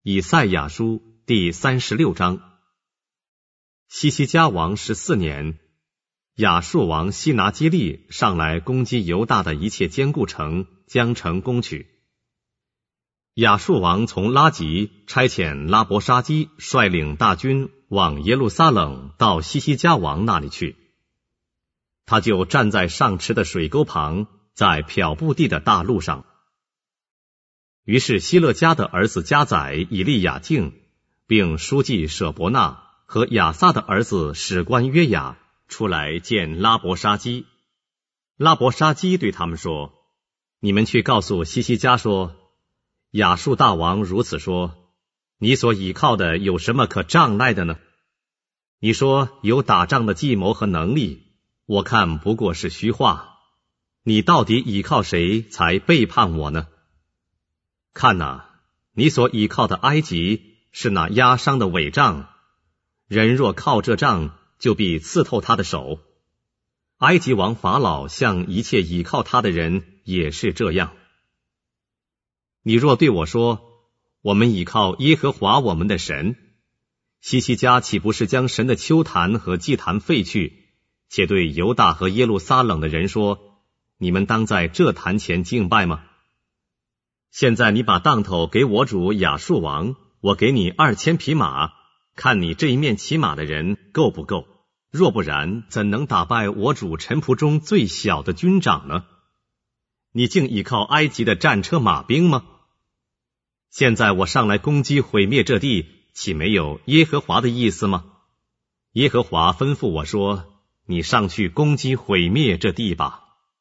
以赛亚书第36章。西西家王14年，亚述王西拿基立上来攻击犹大的一切坚固城，将城攻取。亚述王从拉吉差遣拉伯沙基率领大军往耶路撒冷到西西家王那里去，他就站在上池的水沟旁，在漂布地的大路上。于是希勒家的儿子加载以利亚敬，并书记舍伯纳和亚撒的儿子史官约雅出来见拉伯沙基。拉伯沙基对他们说：你们去告诉西西家说，亚述大王如此说，你所倚靠的有什么可仗赖的呢？你说有打仗的计谋和能力，我看不过是虚话。你到底倚靠谁才背叛我呢？看哪，你所倚靠的埃及是那压伤的伪杖，人若靠这杖，就必刺透他的手。埃及王法老向一切倚靠他的人也是这样。你若对我说，我们倚靠耶和华我们的神，西西家岂不是将神的丘坛和祭坛废去，且对犹大和耶路撒冷的人说，你们当在这坛前敬拜吗？现在你把当头给我主亚述王，我给你2000匹马，看你这一面骑马的人够不够？若不然，怎能打败我主臣仆中最小的军长呢？你竟倚靠埃及的战车马兵吗？现在我上来攻击毁灭这地，岂没有耶和华的意思吗？耶和华吩咐我说，你上去攻击毁灭这地吧。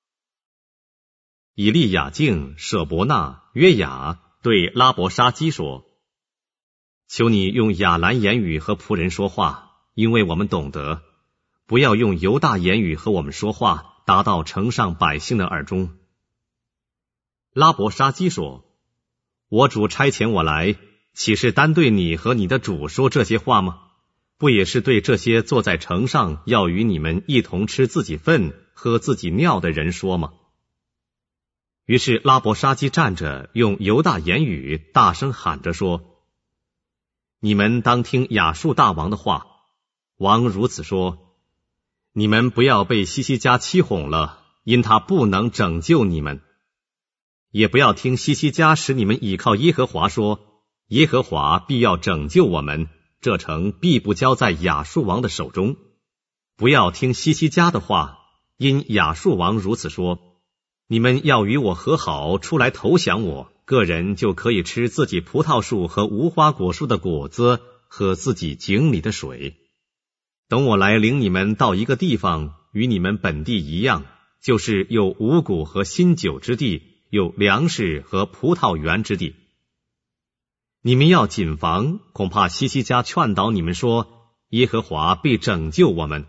以利亚敬、舍伯纳、约雅对拉伯沙基说：求你用亚兰言语和仆人说话，因为我们懂得，不要用犹大言语和我们说话，达到城上百姓的耳中。拉伯沙基说：我主差遣我来，岂是单对你和你的主说这些话吗？不也是对这些坐在城上要与你们一同吃自己粪、喝自己尿的人说吗？于是拉伯沙基站着，用犹大言语大声喊着说：你们当听亚述大王的话。王如此说：你们不要被西西家欺哄了，因他不能拯救你们。也不要听西西家使你们倚靠耶和华说，耶和华必要拯救我们，这城必不交在亚述王的手中。不要听西西家的话，因亚述王如此说，你们要与我和好，出来投降我，个人就可以吃自己葡萄树和无花果树的果子，喝自己井里的水。等我来领你们到一个地方，与你们本地一样，就是有五谷和新酒之地，有粮食和葡萄园之地。你们要谨防，恐怕西西家劝导你们说，耶和华必拯救我们。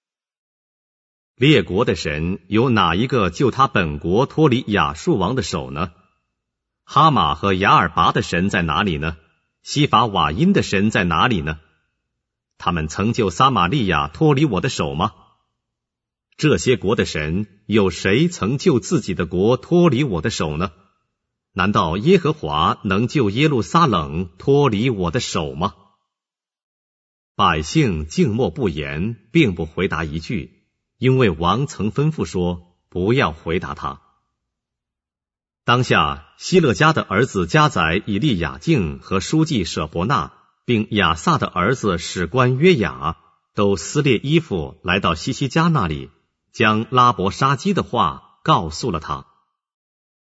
列国的神有哪一个救他本国脱离亚述王的手呢？哈马和雅尔拔的神在哪里呢？西法瓦因的神在哪里呢？他们曾救撒玛利亚脱离我的手吗？这些国的神，有谁曾救自己的国脱离我的手呢？难道耶和华能救耶路撒冷脱离我的手吗？百姓静默不言，并不回答一句，因为王曾吩咐说，不要回答他。当下希勒家的儿子加载以利亚敬和书记舍伯纳，并亚撒的儿子史官约雅，都撕裂衣服来到西西家那里，将拉伯沙基的话告诉了他。